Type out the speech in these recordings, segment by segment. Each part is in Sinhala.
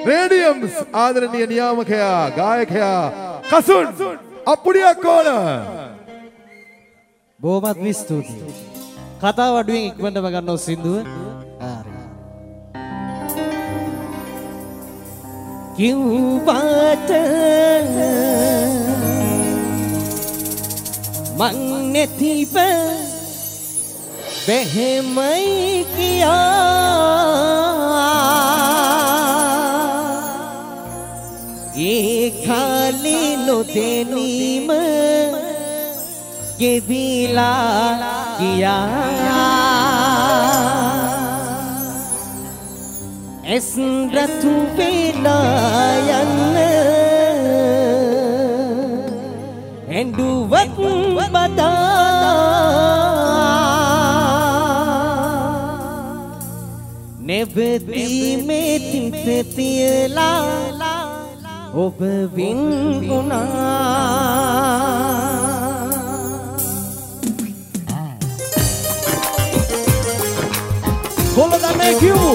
රේඩියම්ස් ආදරණීය නියාමකයා ගායකයා කසුන් අප්පුඩියක් ඕන. බොහොමත් ස්තුතියි. කතාව අඩුවෙන් ඉක්මනටම ගන්නව සින්දුව. හරි. කිව්වට මං නැතිව බෙහෙමයි කියා ඒ ખાલી නොදෙනීම ගෙවිලා ගියා එස් රතු වෙලා යන්න ඇඬුවත් බදා නෙබදී තිත තියලා ඔබ වින්ුණා කොළදන්නේ කියමු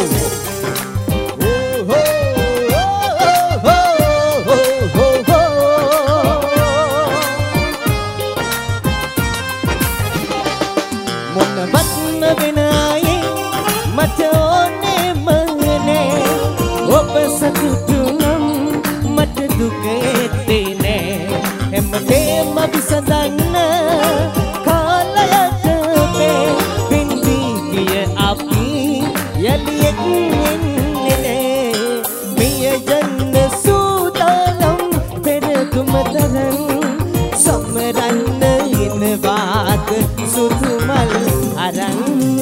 මොනවත්ම වෙන අය මට ඕනේ මනේ ඔබ සතුටු නම් මට දුක ඇත්තේ නෑ හැමදේම විසඳන්න කාලයට මේ බින්දී ගිය අපි යලියෙක් එන්නේ නෑ මිය යන්න සූදානම් පෙරදුම තරම් සමරන්න ඉනවාද සුදු මල් අරන්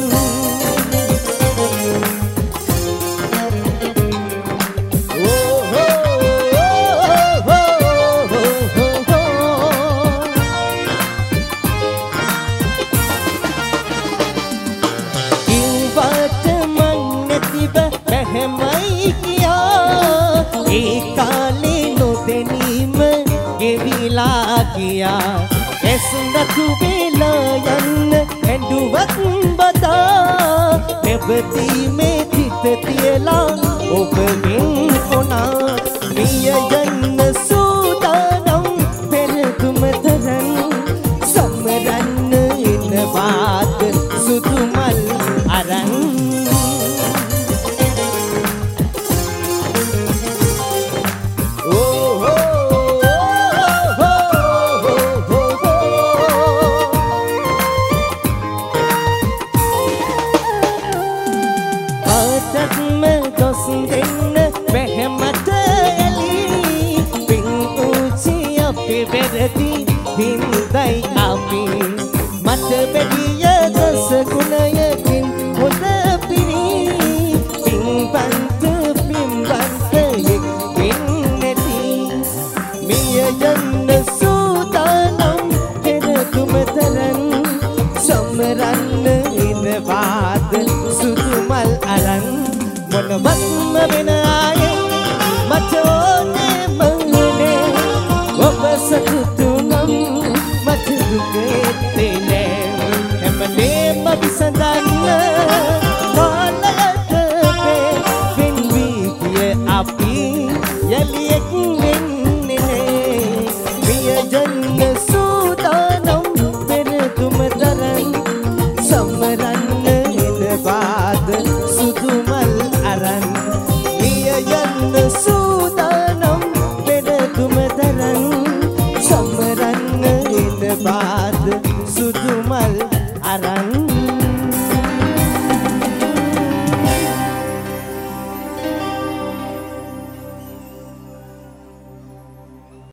එසුඳතු වෙලා යන්න ඇඬුවත් බදා නෙබදී මේ තිත තියලා ඔබ වින්ුණා මිය යන්න සූදානම් පෙරදුම තරම් සමරන්න ඉනවාද සුදු මල් අරන් හින්දයි අපි මට බැදිය දස ගුණයකින් හොඳ පිරි පින්බන්ත එක් පින්නති මිය යන්න සූදානම් පෙරදුම තරම් සමරන්න ඉනවාද සුදු මල් අරන් මොනවත්ම වෙන අය මට ඕනේ මන්නේ ඔබ සතුටු මට දුක ඇත්තේ නෑ හැමදේම විසඳන්න කාලයට වෙන් වී ගිය අපි යලියෙක් වෙන්නේ නෑ මිය යන්න සූදානම් පෙරදුම තරම් සමරන්න එනවාද සුදු මල් අරන් මිය යන්න